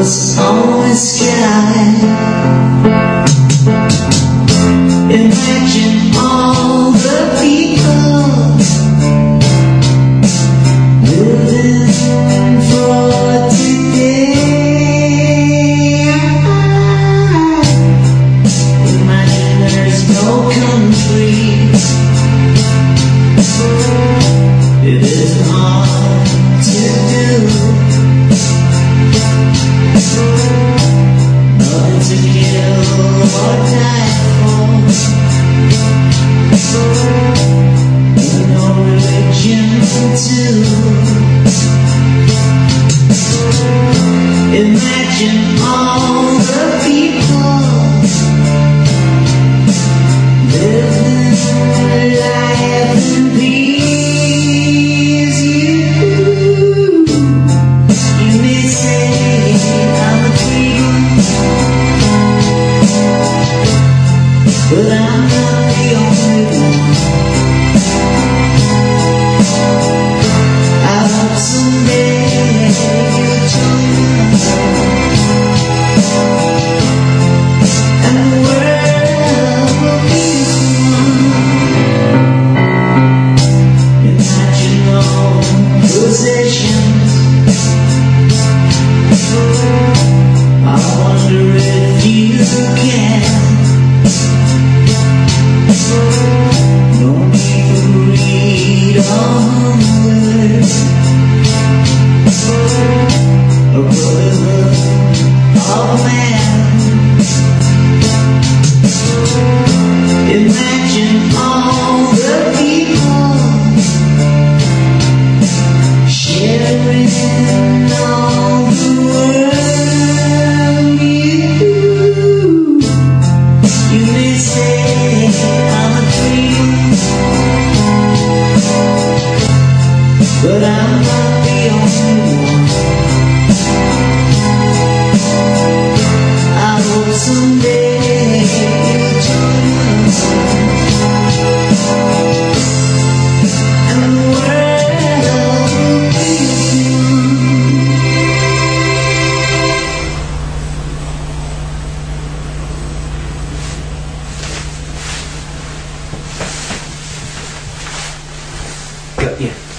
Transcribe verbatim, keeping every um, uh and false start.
was on the sky. Imagine all the people living for today. Imagine there's no countries. It isn't hard to do. Nothing to kill or die for. No religion too. Imagine all the people living life in peace. You, you may say I'm a dreamer, but I'm not the only one. I hope someday you'll join us, and the world will be one. Imagine all possessions. I wonder if you can. No need to read on words. A brotherhood of man. Imagine all the people sharing all the world. You, you may say I'm a dreamer, but I'm not the only one. I hope someday you'll join us, and the world will be one. Got you.